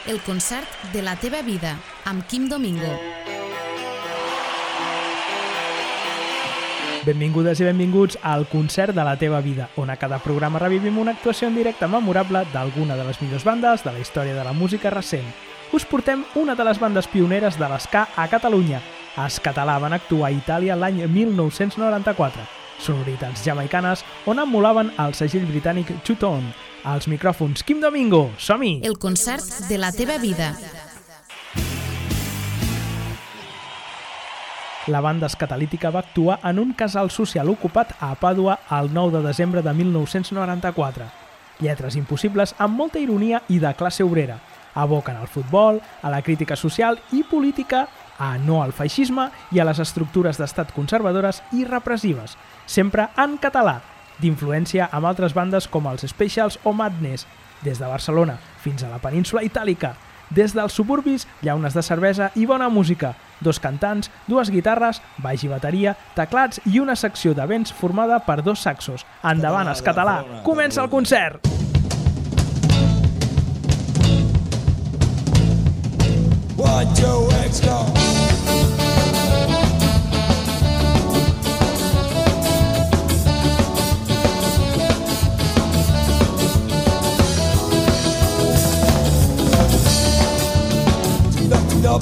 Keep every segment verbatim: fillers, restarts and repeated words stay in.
El concert de la teva vida, amb Quim Domingo. Benvingudes i benvinguts al concert de la teva vida, on a cada programa revivim una actuació en directe memorable d'alguna de les millors bandes de la història de la música recent. Us portem una de les bandes pioneres de l'ska a Catalunya. Escatalà van actuar a Itàlia l'any mil nou-cents noranta-quatre. Sonoritats jamaicanes on emulaven el segell britànic Two-Tone. Als micròfons, Quim Domingo, som-hi! El concert de la teva vida. La banda escatalítica va actuar en un casal social ocupat a Pàdua el nou de desembre de mil nou-cents noranta-quatre. Lletres impossibles amb molta ironia i de classe obrera. Aboquen al futbol, a la crítica social i política, a no al feixisme i a les estructures d'estat conservadores i repressives, sempre en català, d'influència amb altres bandes com els Specials o Madness, des de Barcelona fins a la península itàlica. Des dels suburbis, llaunes de cervesa i bona música, dos cantants, dues guitarres, baix i bateria, teclats i una secció de vents formada per dos saxos. Endavant, Escatalà! Comença el concert! One, two, let's go! Up.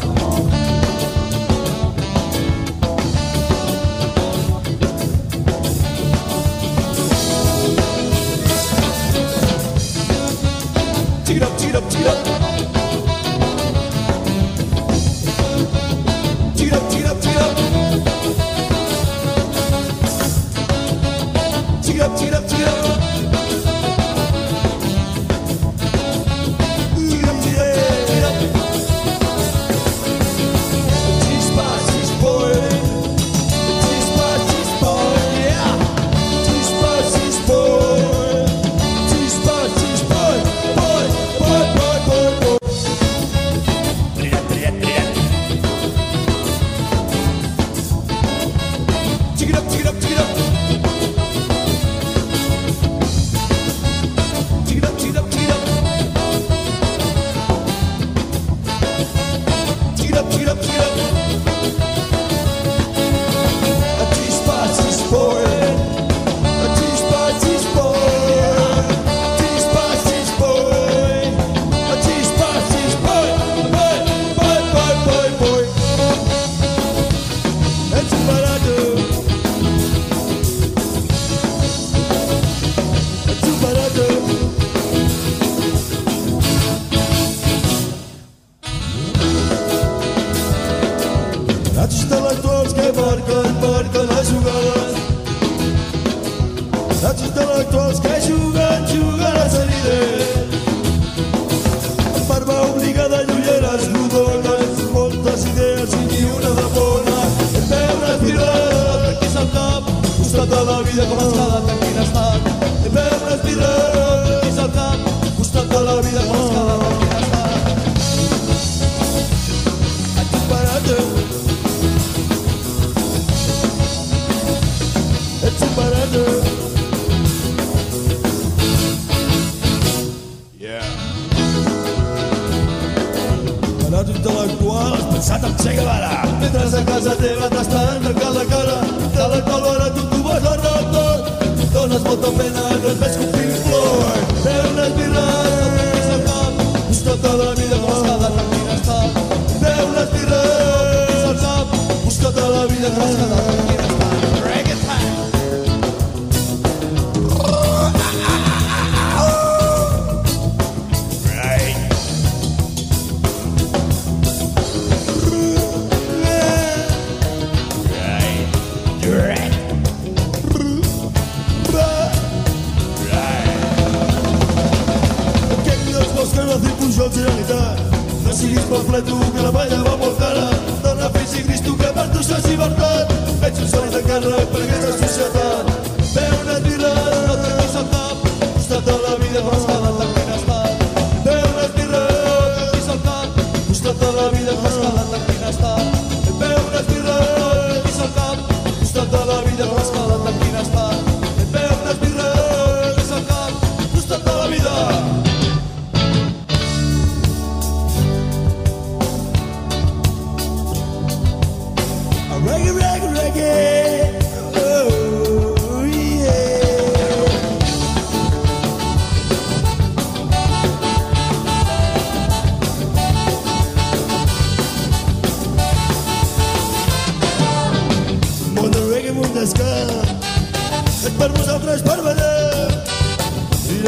Tee it up, tee it up, tee it up. Tee it up, tee it up, tee it up. Tee it up, tee it up, tee it up.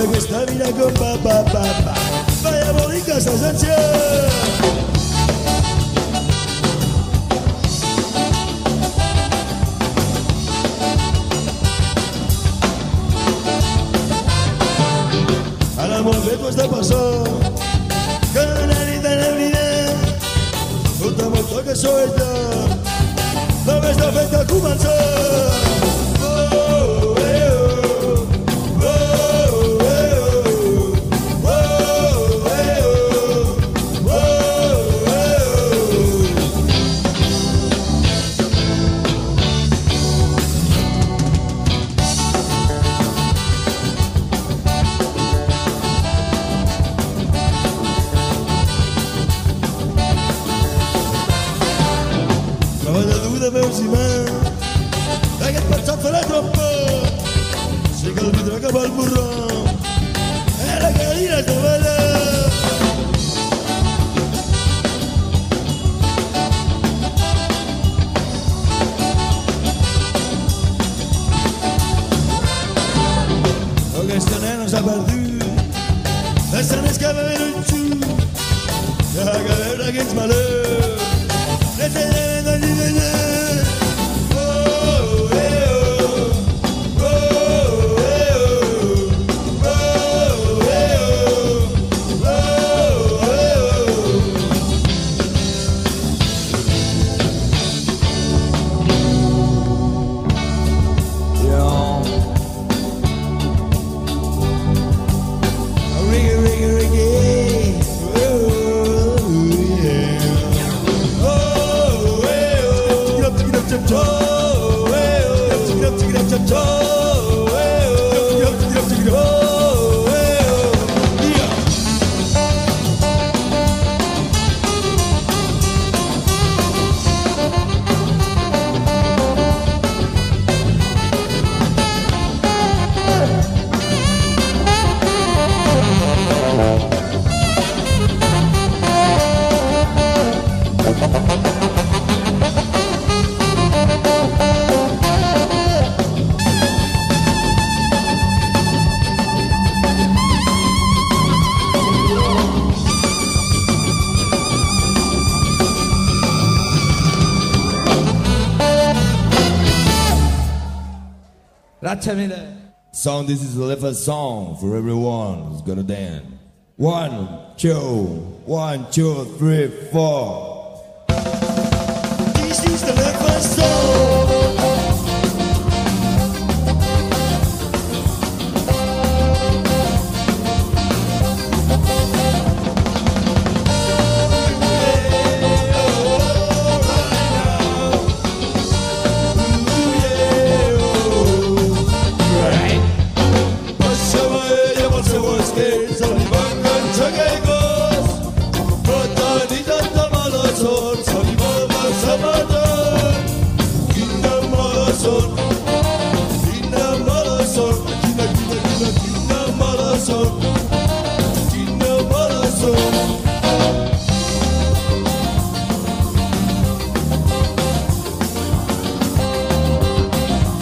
aquesta mira com va, va, va, va. Vaya bonica s'agència. Ara molt bé t'ho has de passar, que la nit en el dia, tota molta que solta, només de fet de començar. Veus i mans, aquest pensat farà trompa, sé que el vidre que va al morró, era cadires de ballar. Aquesta nena s'ha perdut, les nenes que va veure un xut, que va veure aquells malers, les nenes de llibella. Song, this is the left song for everyone who's gonna dance. One, two, one, two, three, four. This is the left song.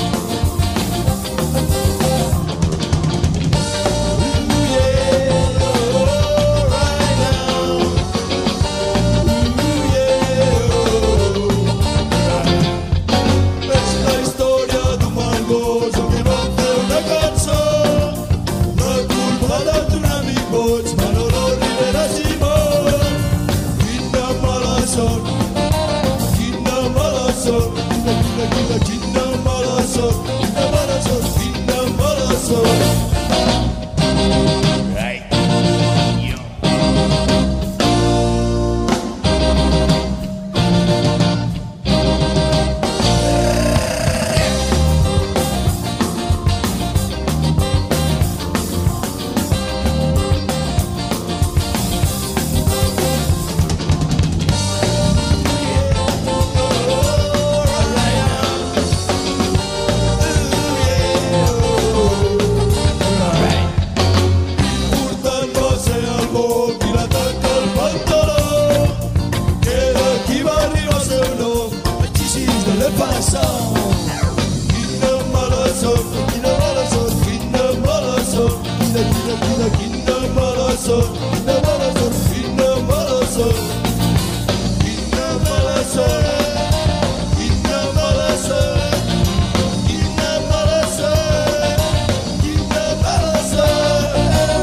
Yeah. quina, quina, quina mala sort, quina mala sort, quina mala sort, quina mala sort, quina mala sort, quina mala sort, quina mala sort.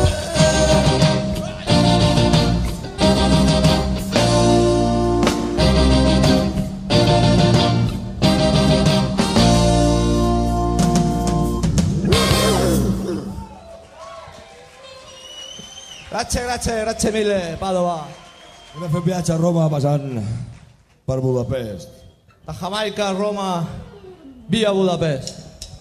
Grazie, grazie, grazie mille, Padova. Hem de fer viatge a Roma passant per Budapest. De Jamaica a Roma, via Budapest.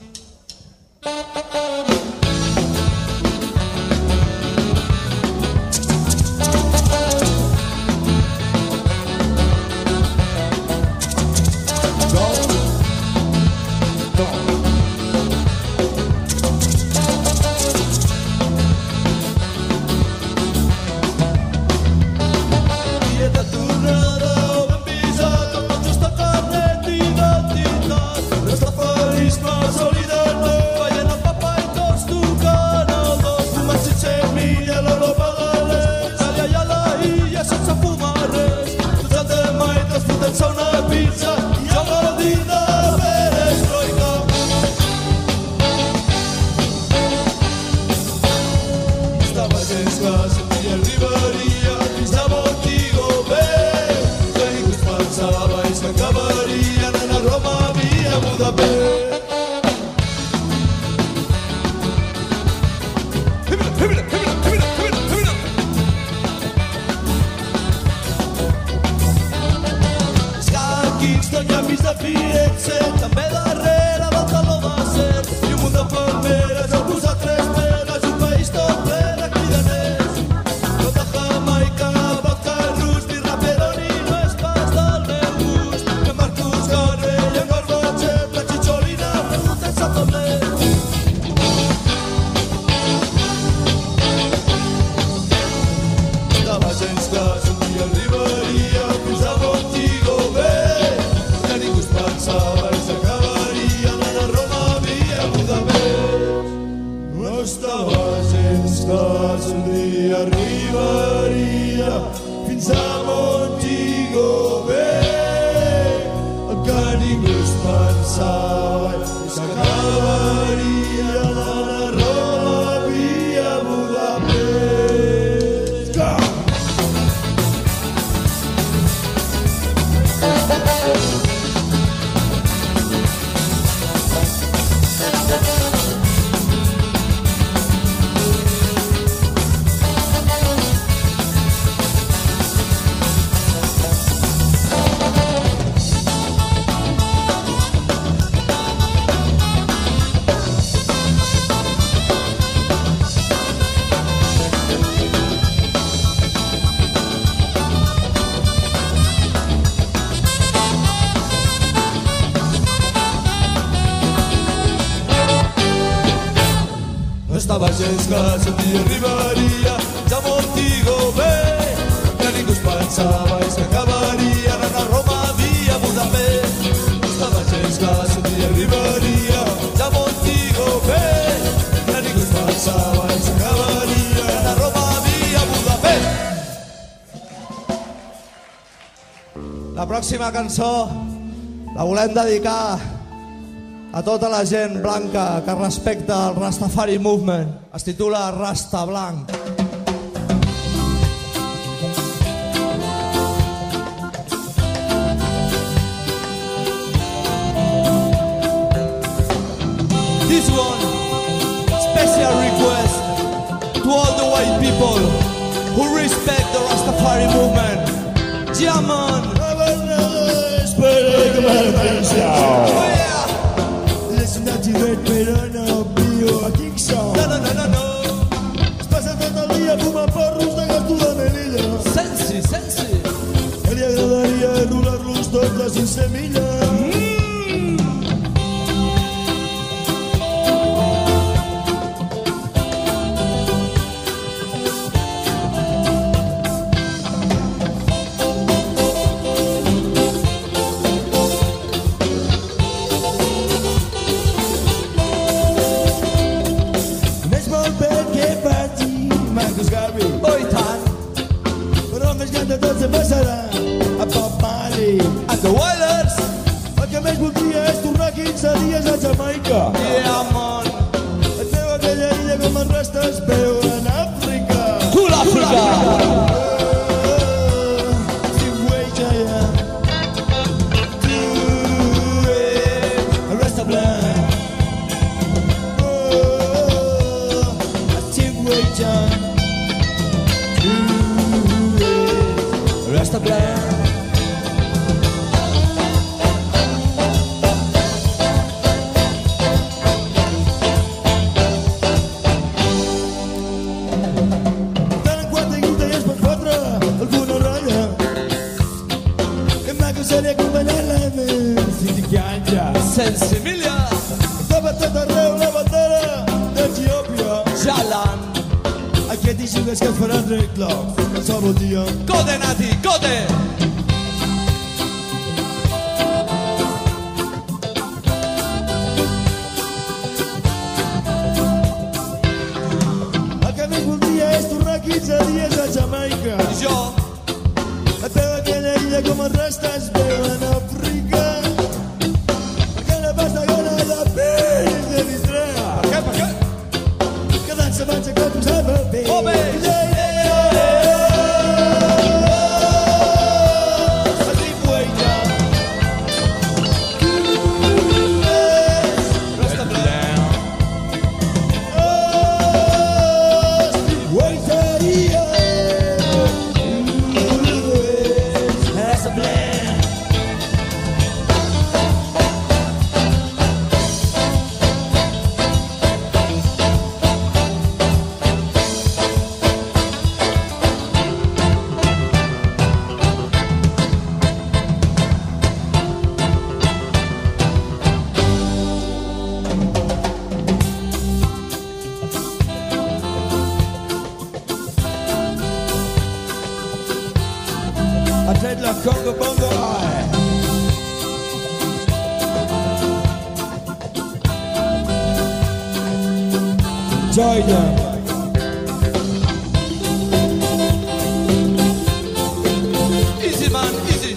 Estava gens que sentia arribaria ja Montigo bé, que ningú es pensava i s'acabaria anant a Roma via Budapest. Estava gens que sentia arribaria ja Montigo bé, que ningú es pensava i s'acabaria anant a Roma via Budapest. La pròxima cançó la volem dedicar a tota la gent blanca que respecta el Rastafari Movement. Es titula Rasta Blanc. This one, special request to all the white people who respect the Rastafari Movement. Yeah, man. Listen that you read, però no viu a Kingston. No, no, no, no, no. Es passa tot el dia fumant porros de gato de Melilla. Sensi, sensi. Que li agradaria enrolar-los tots a cinc milles. perquè faci Marcus Garvey. Oh, i tant. Però més gran de tot se passarà a Bob Marley And the Wailers. el que més voldria és tornar quinze dies a Jamaica. Yeah, man. Et veu aquella illa com els restes veu en Àfrica. Cool Africa. Steve Waiter, yeah. Do it. Rasta Blanc. Oh, Steve Waiter. Do it. Rasta Blanc. Sense Emilia. Estava tot arreu la bandera d'Etiòpia. Jalan. Aquest issue és que es faran regla. Qualsevol dia. Code, Nati, code. El que més voldria és tornar quinze dies a Jamaica. I jo. Et veu aquella illa com els restes veuen Àfrica. Perquè la pasta gana de pell d'Eritrea. Per què, per què? Que dansa manxa que tu sabe bé. Oh, bé. Steve Waiter. Rasta Blanc. Oh, Steve Waiter, yeah. Rasta Blanc. I played la Congo Bongo Eye. Enjoy them. Easy, man, easy.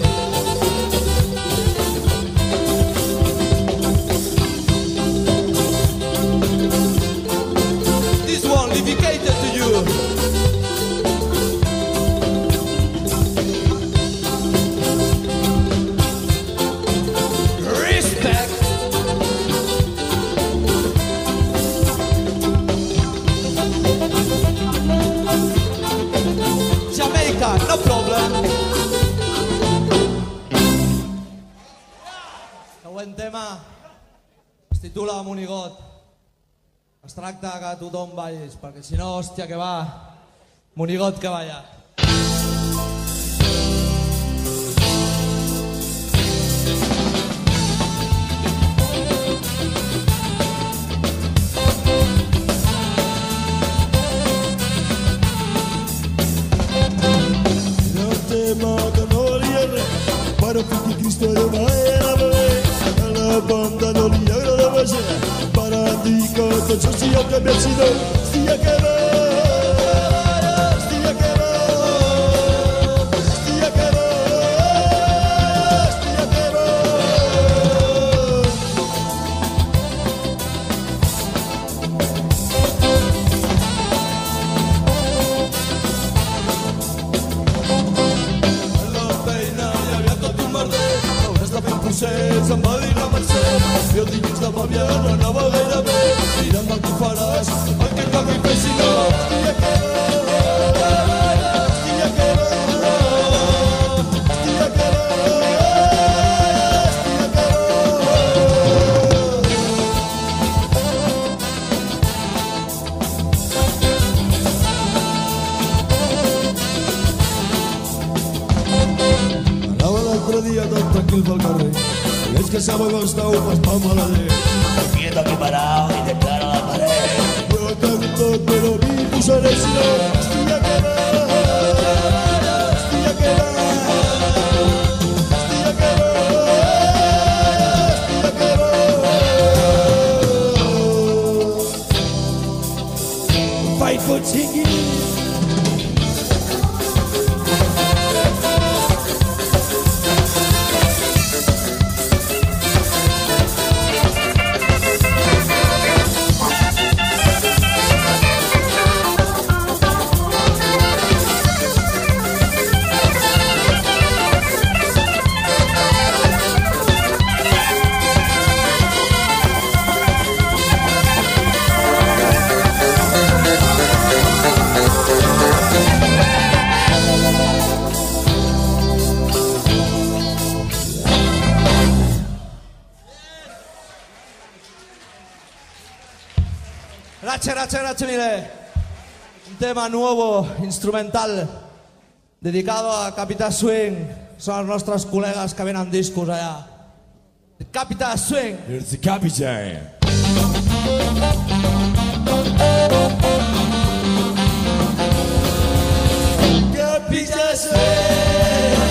This one dedicated to you. Respect. Jamaica, no problem. Següent tema es titula Monigot. Es tracta que tothom ballis, perquè si no, hòstia, que va. Monigot que balla. No tema que no li agrada, però fill de Cristo no m'agrada bé. A la banda no li agradava gens, per dir que tot això sí el canviat, si no, estia que va, estia que va, estia que va, estia que va. La feina hi havia tot un merder. Hauràs de fer un procés, em va dir la Mercè. Jo dilluns de Pàvia no anava gaire bé. Mira'm el que faràs, el que toqui fer si no. Estia que va, estia que va, estia que va, estia que va. Anava l'altre dia tot tranquil pel carrer i veig que s'ha agosta un pas pel malader. Quieto aquí parado y de cara a la pared. Jo tengo tot però ni posaré si no. Estia que va, estia que va, estia que va, estia que va. fight for tickets. Gracias, gracias, gracias, mire. Un tema nuevo, instrumental, dedicado a Capital Swing. Son els nostres col·legues que venen discos allà. Capital Swing. Here's the Captain. Capital Swing.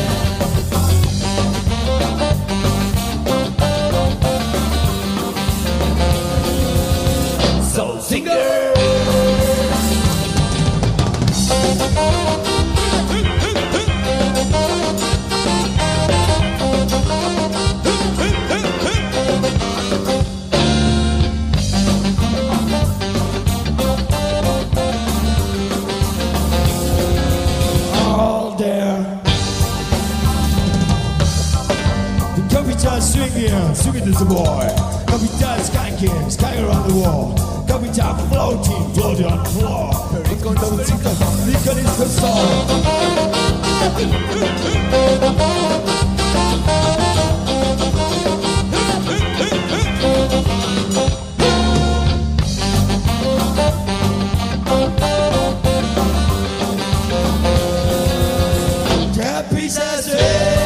Soul Singer. All there. The Capital swinging, swinging is the boy. Capital skanking, skanking around the wall. Capital floating, floating on the floor. Rico Domicito, Rico is the song. Capital swing.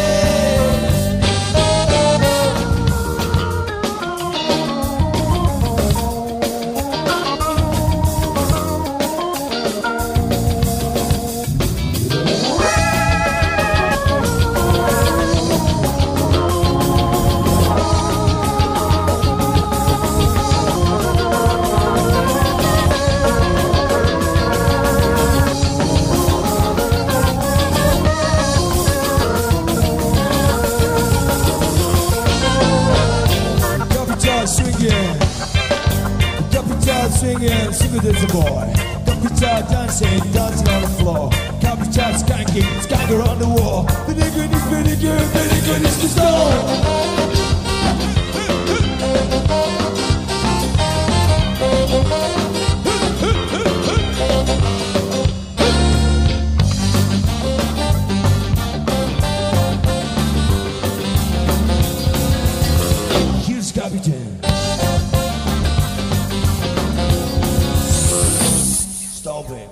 Swinging, swinging is a boy. Capital dancing, dancing on the floor. Capital skanking, skanking on the wall. The nigga is pretty good, the nigga is the star. Here's Capitan. Stop it.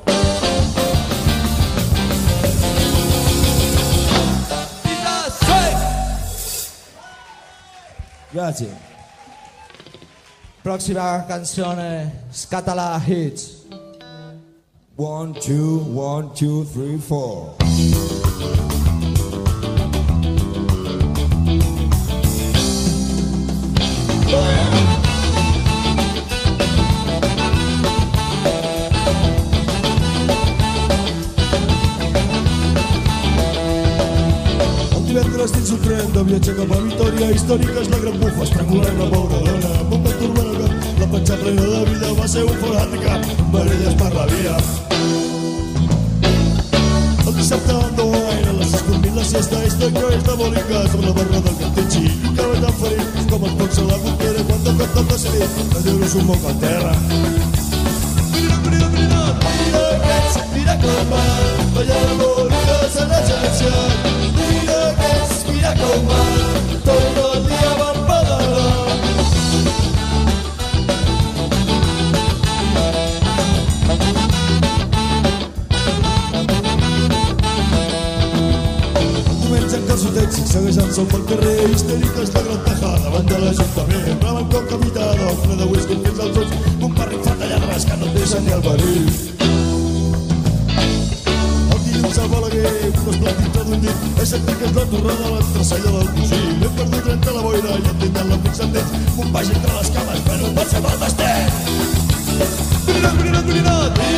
Grazie. Prossima canzone, Scatala Hits. One, two, one, two, three, four. Divendres dins un tren de viatge cap a Vitòria històrica és la gran bufa estrangulant la pobra dona amb un vent turbant que la panxa plena de vida va ser un forat de cap amb parelles per la via. El dissabte en Doain a les sis dormint la siesta històrica és de bòlica sobre la barra del Campechi i un cabell tan ferit com els pocs a la frontera quan de cop tot decidir a Déu-nos un moc a terra. Mira, mira, mira, mira aquests, mira com van ballar la bòlica a l'agència. Mira aquests, mira com van, tot el dia van pedalar. Diumenge en calçotets segueixant-se pel carrer històriques de Gran Tajada davant de l'Ajuntament. Braven com capità del ple de whisky fins als ulls un barric fatallarres que no et deixen ni el perill. El Balaguer, un esplàndid redondit, he sentit que és la torrada a l'entresaïda del cosí. M'he perdut entre la boira i entenent la fins endins, un baix entre les cames, però pot ser mal d'estet. Mirinat, mirinat, mirinat,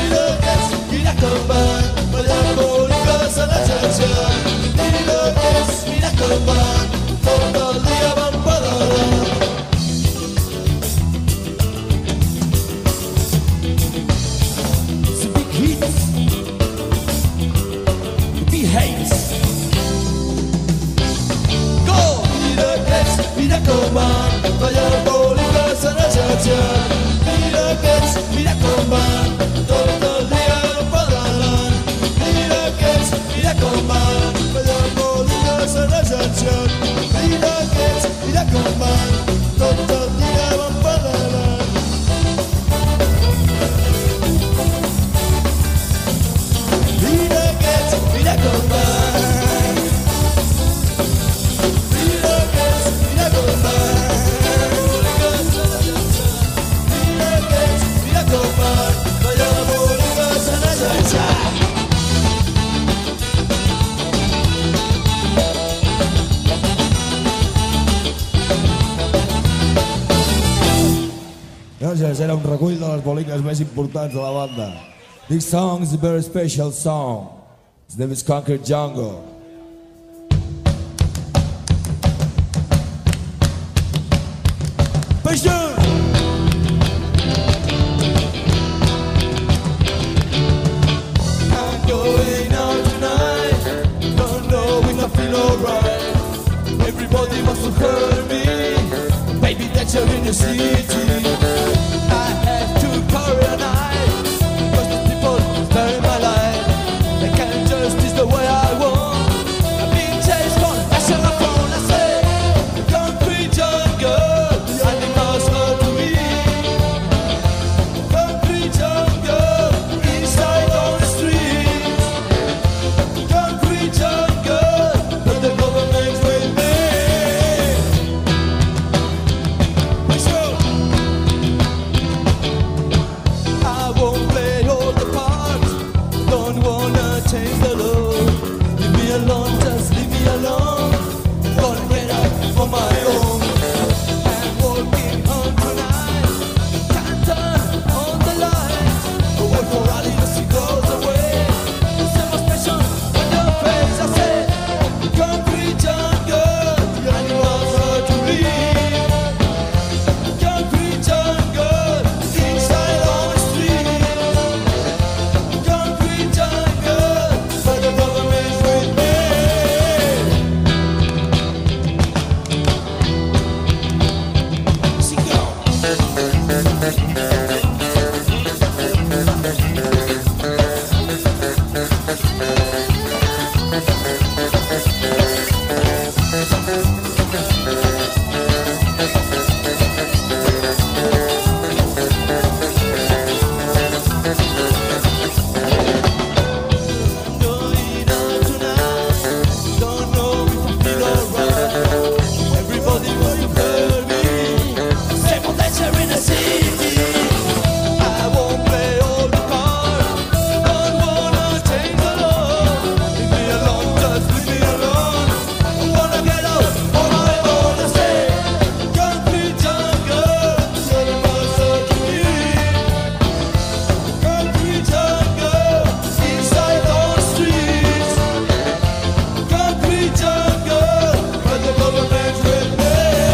Roses era un recull de les boliques més importants de la banda. This song is a very special song. Its name is Concrete Jungle. Passion! I'm going out tonight. Don't know if I feel alright. Everybody wants to hurt me. Baby, that you're in the city. I have to carry a knife, because the people turn my life. They can't just is the way I want. I've been chased for the passion of phone. I say, concrete jungle, and it must hurt to me. Concrete jungle, inside on the streets. Concrete jungle, but the government's with me. I won't play all the parts. Don't wanna change the law. Leave me alone, just leave me alone. Gonna get up for my own. I'm walking home tonight. Can't turn on the lights. Wait for Ali as she goes away. So much passion on your face. I said, concrete jungle, the animals are to leave. Concrete jungle, inside on the street. Concrete jungle, but the government's with me. She going out tonight. Don't know if I feel alright. Everybody wants to hurt me. Say, well, that's her in the city. I won't play all the cards. Don't wanna change the law. Leave me alone, just leave me alone. I wanna get out on my own. I say, concrete jungle, you're the monster to me. Concrete jungle, inside on the streets. Concrete jungle, but the government's with me.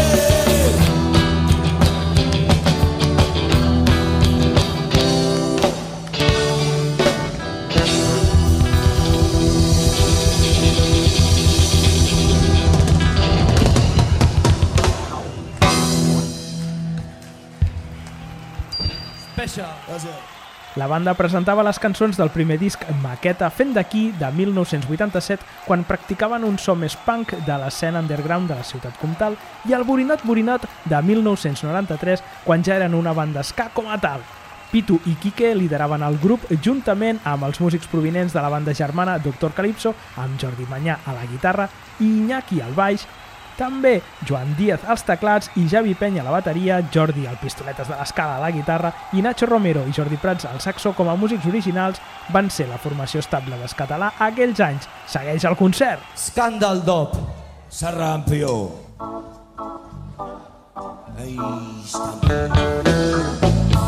La banda presentava les cançons del primer disc Maqueta fent d'aquí de mil nou-cents vuitanta-set, quan practicaven un so més punk de l'escena underground de la ciutat comtal, i el Borinot Borinot de mil nou-cents noranta-tres, quan ja eren una banda ska com a tal. Pitu i Quique lideraven el grup juntament amb els músics provinents de la banda germana Doctor Calypso, amb Jordi Manyà a la guitarra i Iñaki al baix, també Joan Díaz als teclats i Javi Penya a la bateria, Jordi al pistoletes de l'escala a la guitarra i Nacho Romero i Jordi Prats al saxo com a músics originals van ser la formació estable d'escatalà aquells anys. Segueix el concert! Scandal Dop. Sarrampió. Ahí está.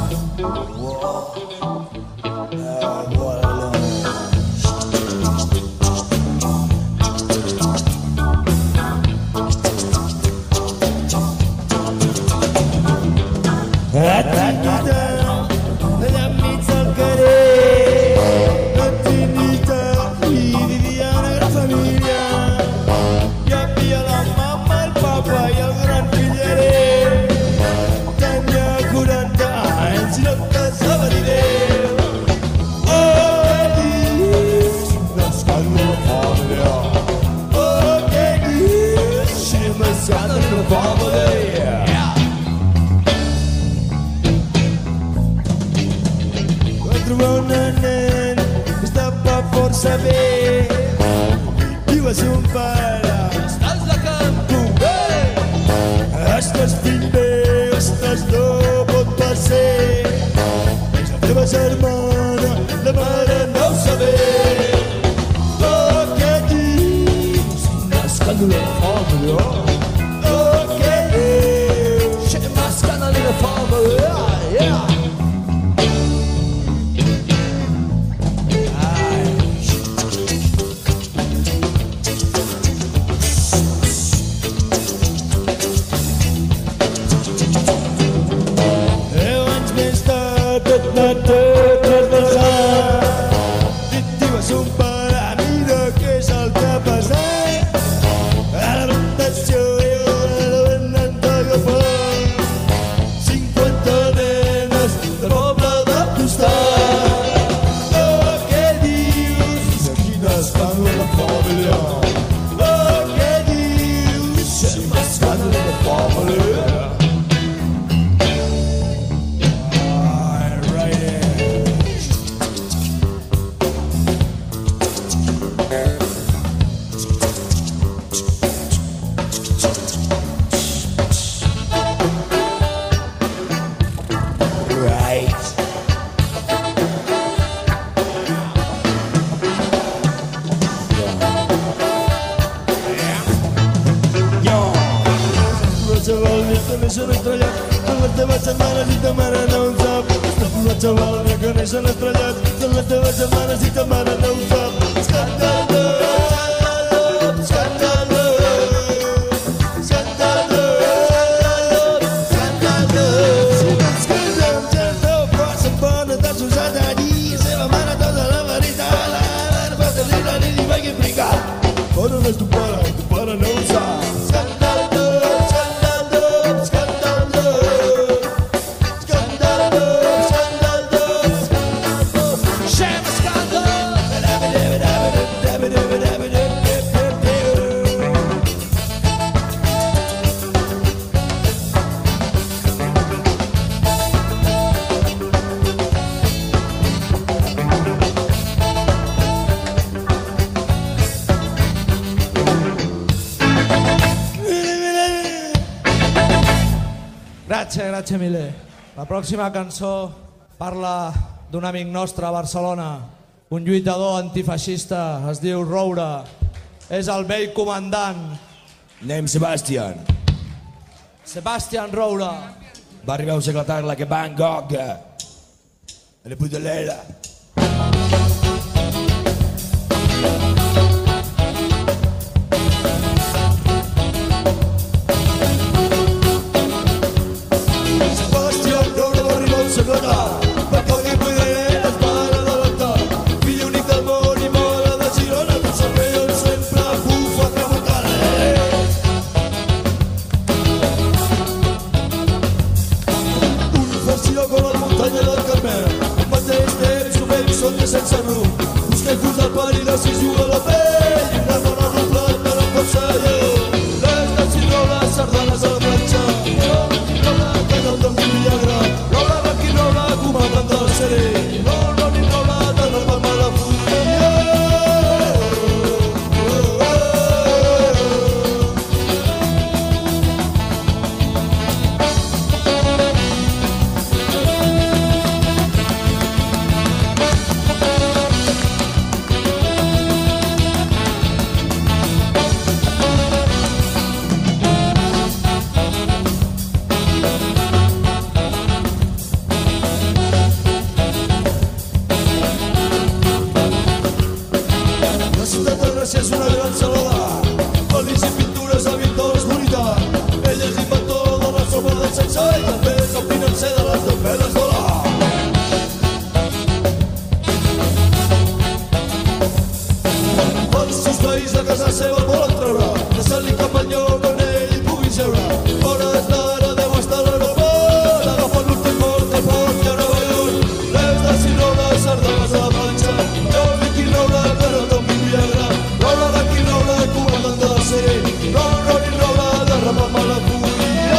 Allà enmig del carrer, la Trinitat, hi vivia una gran família. Hi havia la mama, el papa i el gran fillerer. Tenia quaranta anys i no casava ni Déu. Oh, que dius, l'escàndol familiar. Oh, que dius, l'escàndol familiar. Trobar una nen que estava força bé. Diu a son pare: estàs de campo bé. Estàs fill bé, estàs no pot ser. És la teva germana, la mare no ho sabe. Oh, què dius? L'escàndol familiar. Oh, què dius? L'escàndol familiar. Yeah. coneixen estrellat, són les teves germanes i ta mare no ho sap. Estàs posat, xaval, me coneixen estrellat, són les teves germanes i ta mare no ho sap. Escàndalo, escàndalo, escàndalo, escàndalo. Si no ens quedem gent no posa bona, t'has usat allí, seva mare tota la veritat, la mare pot dir-la ni li vaig explicar. Però no és tu pare, tu pare no ho sap. Escàndalo, escàndalo, escàndalo, escàndalo, escàndalo, escàndalo. Xem escàndalo. Gràcies, gràcies mille. La pròxima cançó parla d'un amic nostre a Barcelona, un lluitador antifeixista, es diu Roure. És el vell comandant Name Sebastian. Sebastian Roure. Va arribar un segle tard la que Van Gogh. E le pudolera. Sebastian Roure va arribar un segle tard, perquè el que poder es para de l'altar. Fill únic del món i mora de Girona, tu servei on sempre bufa tramuntana. Un farciló com la muntanya del Carmel, al mateix temps un vell somni sense rumb. Busca i fus del perill si juga a la pell, i una dona doblat de la força lleó. Les de Girola, sardanes a la planxa, Rola, que no toqui Viagra, Rola, Rocky, Rola, comandant del serè, Rola, ni Rola, de la palma de fulla. La ciutat de Gràcia és una gran salada, olis i pintures a Víctor Esbonitat. Ell és l'inventor de la sopa del sexe i també és el financer de les despeses de l'art. Els seus veïns de casa seva el volen treure, deixant-li cap al lloc on ell hi pugui seure. Hores d'ara deu estar a l'aeroport, agafant l'últim vol que porti a Nova York. Les de Cirola, sardanes a la planxa, Jordi qui Roula, que no toqui Viagra, Rola de qui Roula, comandant del serè, Rola ni Roula, de rapam a la fulla.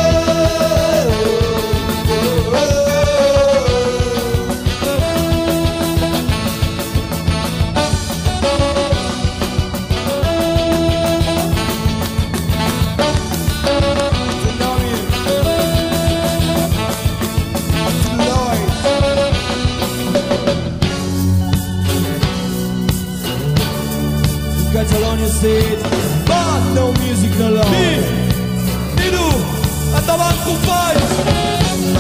Catalonia State, but no music alone. Mi, Nidu, endavant companys!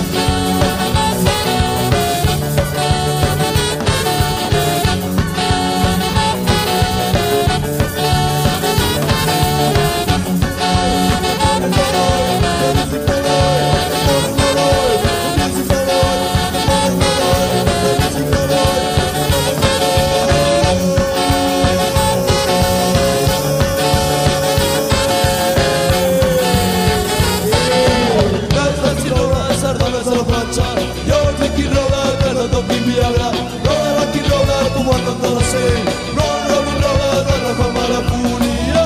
Sardanes a la planxa, Jordi qui Roula, que no toqui Viagra, Rola qui Roula, comandant de la serè, Rola ni Roula, de rapam a la fulla.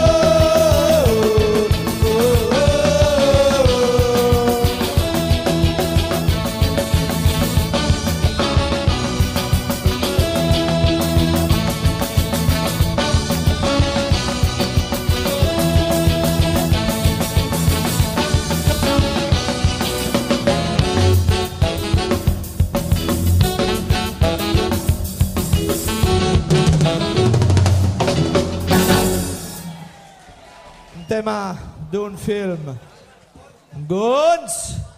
Un tema d'un film. Guns!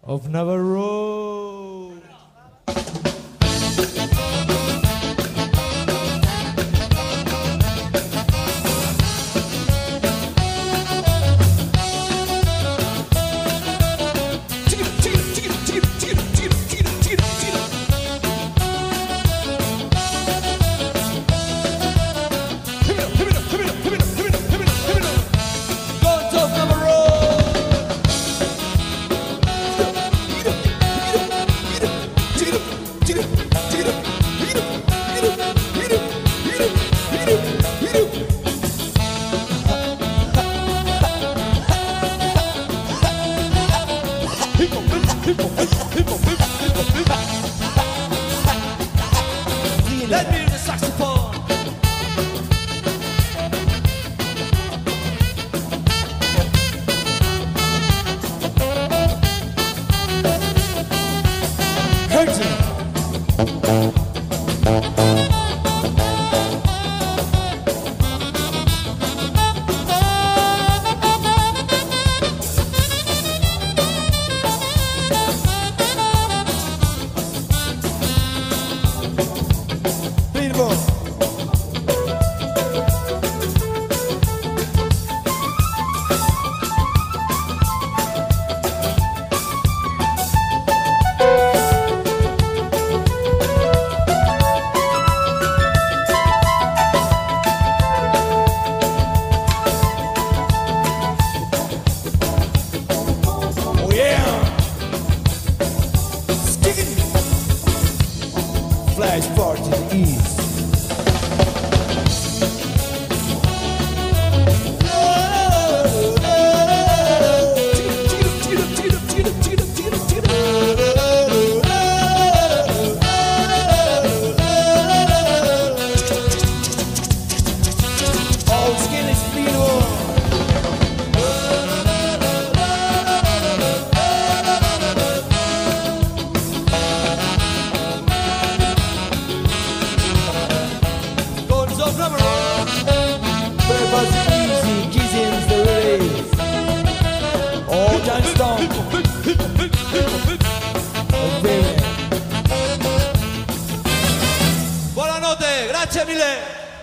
of Navarro. Let me hear the saxophone. Curtain. Flash bar to the east. All skin is beautiful. Easy, Kissing's the race. All Johnstone. Okay. Buonanotte, grazie mille.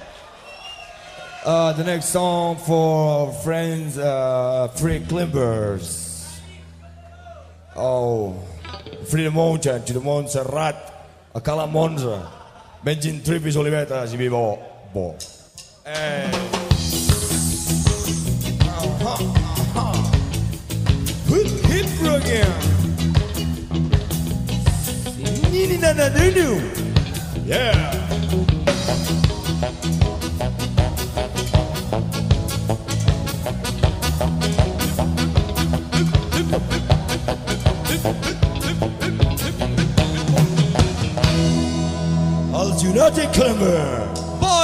Uh, the next song for our friends, uh, Free Climbers. Oh, Free de Montjan, to the Montserrat, a Cala Monza, Benjin Tripis Olivetas, i bo, bo. Hey. Hit again. Yeah. Els United Climber. Boy!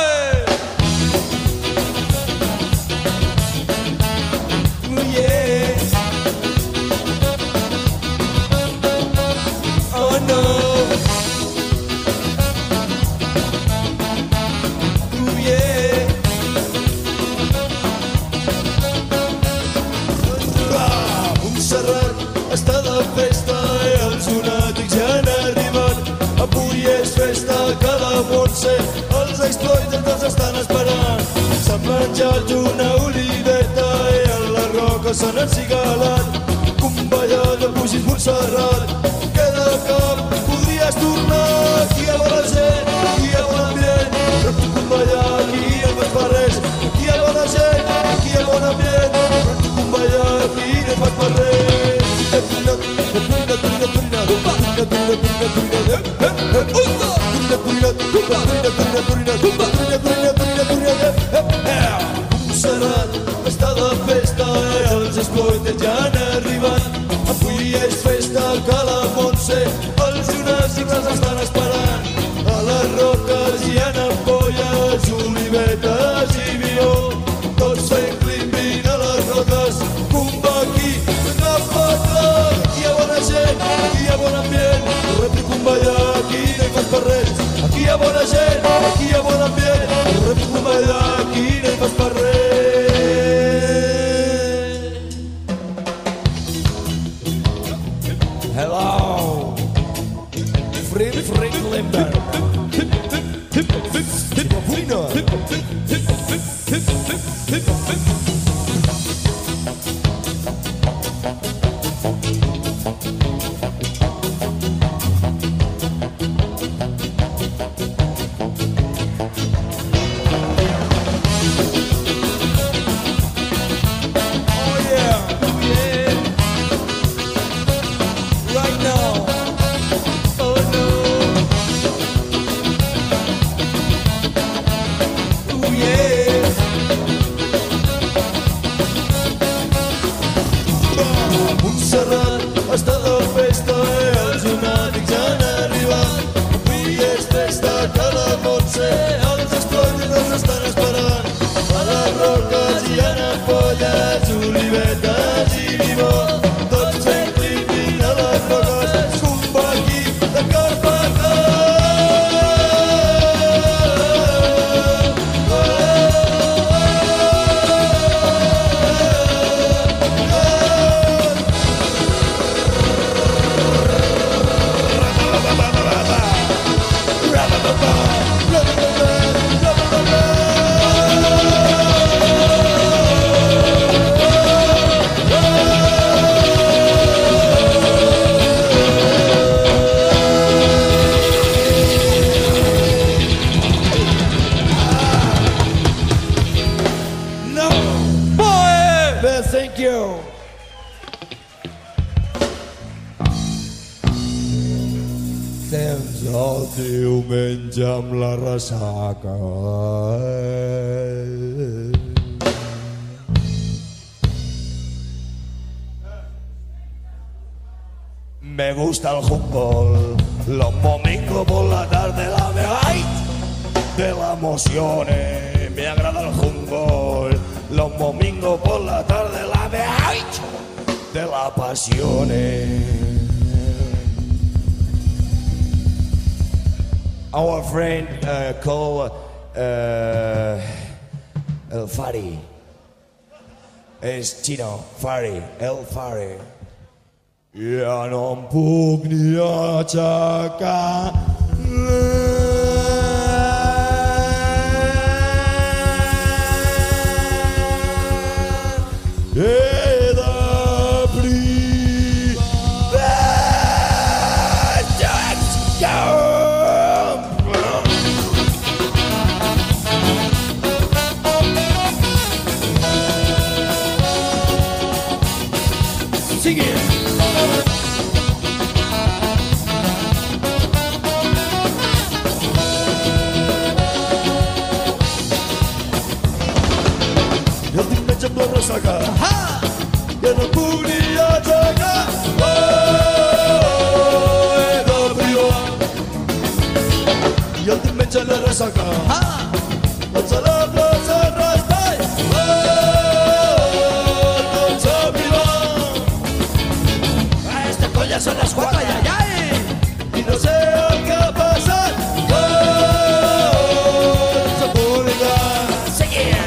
Està de festa i els lunàtics ja han arribat. Avui és festa que la Montse, els exploiters estan esperant. S'han menjat una oliveta i a la roca s'han encigalat. Un ballar de Puigis Montserrat, que de cap podries tornar. Aquí a bona gent, aquí a bon ambient, però tu un ballar aquí no et fa res. Aquí a bona gent, aquí a bon ambient, però tu un ballar aquí no et fa res. Montserrat està de festa i els exploiters ja han arribat. Avui és festa que la Montse, els gimnàstics els estan esperant. A les roques hi ha ampolles, olivetes i vió, tots fent climbing a les roques. Cumba aquí, agafa-te, aquí hi ha bona gent, aquí hi ha bon ambient. Repic un ballar, aquí no hi fas per res. Aquí hi ha bona gent, aquí hi ha bon ambient. Repic un ballar, aquí no hi fas per res. sé, els esplòndids ens estan esperant. A les roques hi ha ampolles, olivetes i limó, tots fent cliping a les roques, un bon equip de carpeta. Thank you. Temps el diumenge amb la ressaca. Me gusta el fútbol, los domingos por la tarde la veáis de la emoción. Me agrada el fútbol, los domingos por la tarde la veáis de la pasión. Our friend uh, called uh, El Fari. És Chino, Fari, El Fari. Ja no em puc ni aixecar. He d'aprir Sigue. I el diumenge amb la ressaca ja no puc ni aixecar. Oh, he de privar. I el diumenge amb la ressaca tots a la plaça Raspall. Oh, tots a privar. Este colla són les quatre, ai, ai, ai. I no sé el que ha passat. Oh, tots a publicar. Seguia.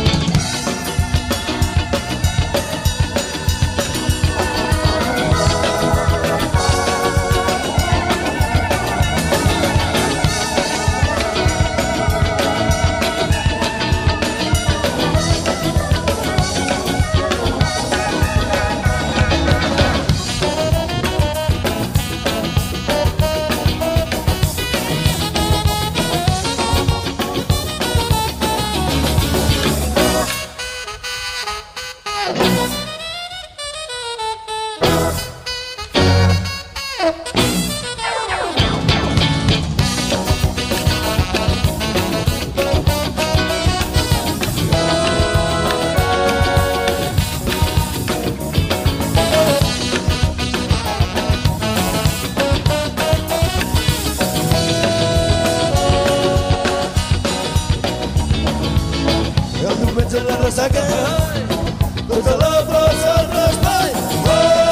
diumenge la ressaca, tots a la plaça Raspall. Oh,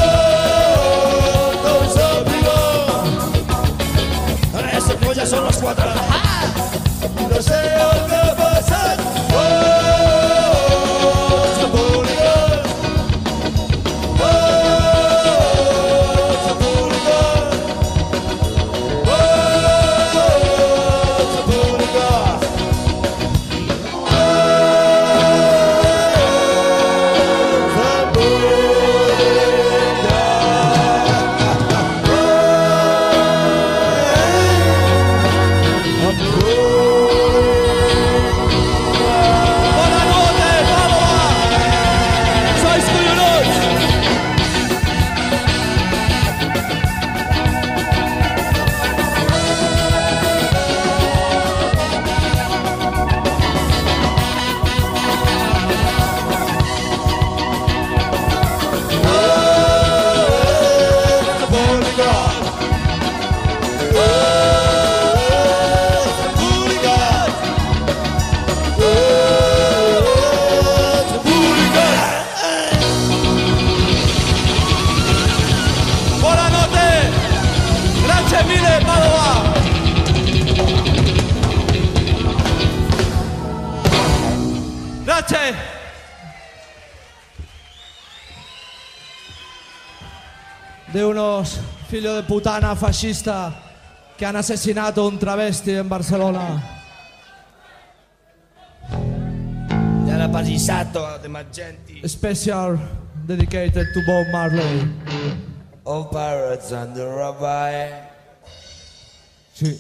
tots a privar. Aquesta colla són les quatre. No sé el que ha passat. Oh, tots a publicar. Oh, tots a publicar. Oh, tots a publicar. Grazie. De unos figlio de putana fascista que han asesinato un travesti en Barcelona. Gli hanno passato di magenti. Special dedicated to Bob Marley. All pirates and the rabbi. Sì.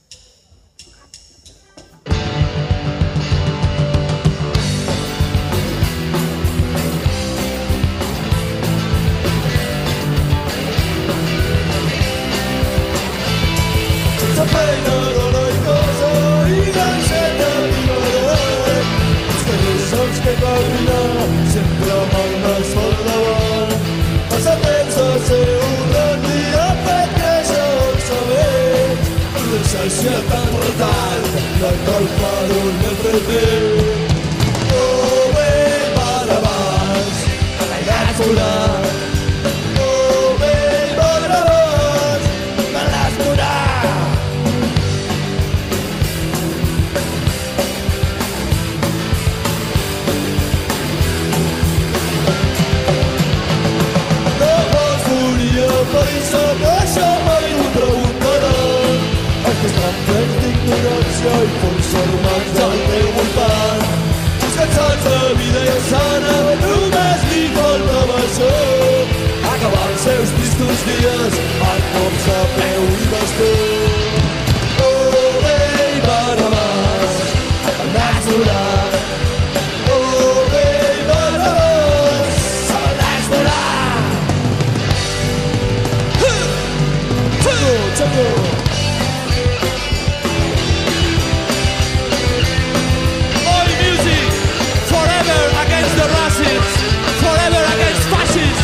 Feina non hai cosa, i ganceta di mare. Els carrers que caminar, sempre amb el nas pel davant. Els atents a ser un gran dia per créixer el saber. La xarxa tan retall, la colpa d'un del refer. Oh, bé, per abans, l'has volat. Oh, bé, per abans, me l'has volat. Pensa que això mai ho preguntaran. Els tractes d'ignorància i força armats al teu voltant. Els cansats de vida i sana, només li faltava això. Acabar els seus tristos dies amb cops de peu i bastó. Oh, bé, Barrabàs, el nas volat. Oh, bé, Barrabàs, el nas volat. Tango! Oi music, forever against the racists, forever against fascists.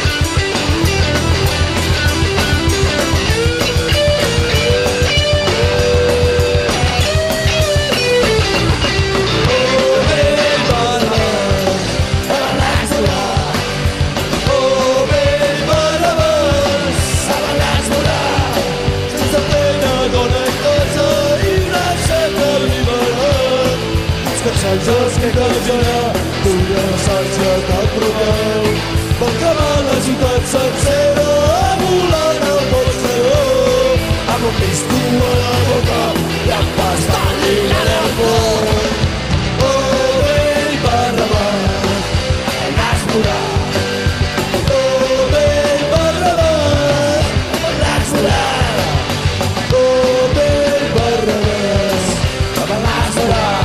Els que callarà, vull assatge cap proteu. Vol quemar la ciutat sencera, volant el boxeador. Amb un pisto a la boca i amb pasta lligada al cor. Oh, vell Barrabàs, el nas volat. Oh, vell Barrabàs, el nas volat. Oh, vell Barrabàs, el nas volat.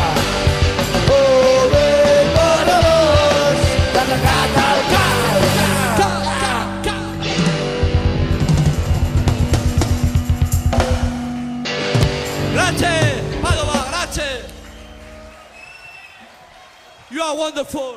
You are wonderful.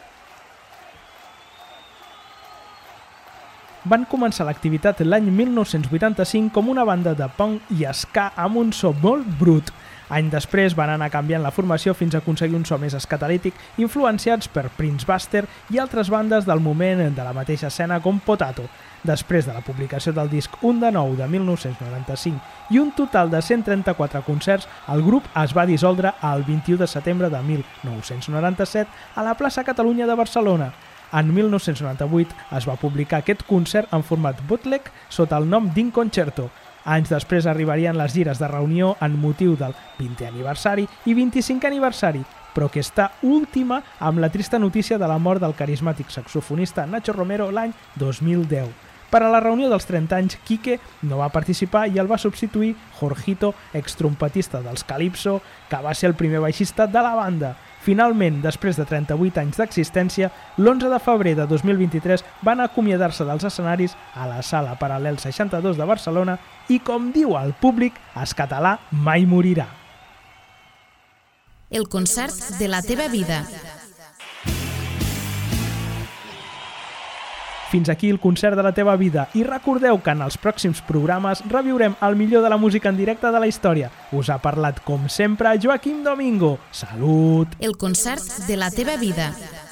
Van començar l'activitat l'any mil nou-cents vuitanta-cinc com una banda de punk i ska amb un so molt brut. Any després van anar canviant la formació fins a aconseguir un so més escatalític, influenciats per Prince Buster i altres bandes del moment de la mateixa escena com Potato. Després de la publicació del disc Un de nou de mil nou-cents noranta-cinc i un total de cent trenta-quatre concerts, el grup es va dissoldre el vint-i-u de setembre de mil nou-cents noranta-set a la plaça Catalunya de Barcelona. En mil nou-cents noranta-vuit es va publicar aquest concert en format bootleg sota el nom d'In Concerto. Anys després arribarien les gires de reunió en motiu del vintè aniversari i vint-i-cinquè aniversari, però aquesta última amb la trista notícia de la mort del carismàtic saxofonista Nacho Romero l'any dos mil deu. Per a la reunió dels trenta anys, Quique no va participar i el va substituir Jorgito, extrompetista dels Calypso, que va ser el primer baixista de la banda. Finalment, després de trenta-vuit anys d'existència, l'onze de febrer de dos mil vint-i-tres van acomiadar-se dels escenaris a la Sala Paral·lel seixanta-dos de Barcelona i, com diu el públic, es català mai morirà. El concert de la teva vida. Fins aquí el concert de la teva vida i recordeu que en els pròxims programes reviurem el millor de la música en directe de la història. Us ha parlat, com sempre, Joaquim Domingo. Salut! El concert de la teva vida.